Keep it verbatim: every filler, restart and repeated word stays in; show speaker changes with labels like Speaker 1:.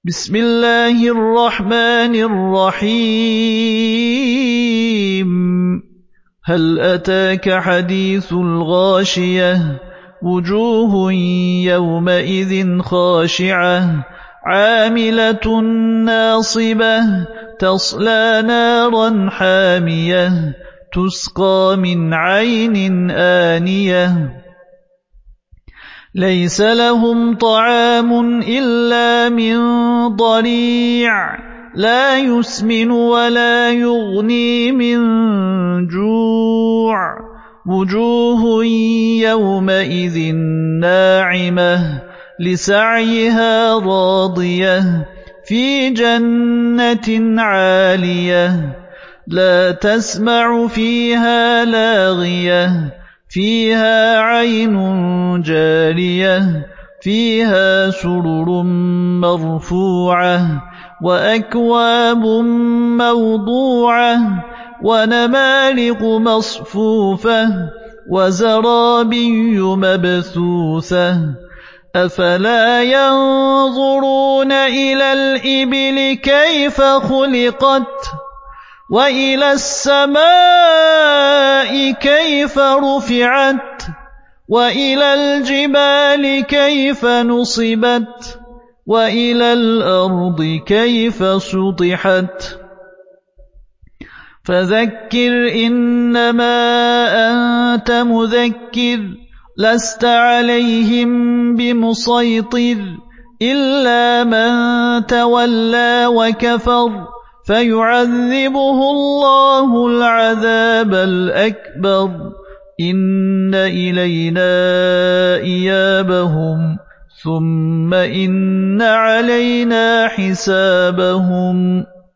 Speaker 1: بسم الله الرحمن الرحيم هل أتاك حديث الغاشية وجوه يومئذ خاشعة عاملة ناصبة تصلى نارا حامية تسقى من عين آنية ليس لهم طعام إلا من ضريع لا يسمن ولا يغني من جوع وجوه يومئذ ناعمة لسعيها راضية في جنة عالية لا تسمع فيها لاغية فيها عين جارية فيها سرر مرفوعة وأكواب موضوعة ونمارق مصفوفة وزرابي مبثوثة أفلا ينظرون إلى الإبل كيف خلقت وإلى السماء كيف رفعت وإلى الجبال كيف نصبت وإلى الأرض كيف سطحت فذكر إنما أنت مذكر لست عليهم بمسيطر إلا من تولى وكفر فيعذبه الله العذاب الأكبر إن إلينا إيابهم ثم إن علينا حسابهم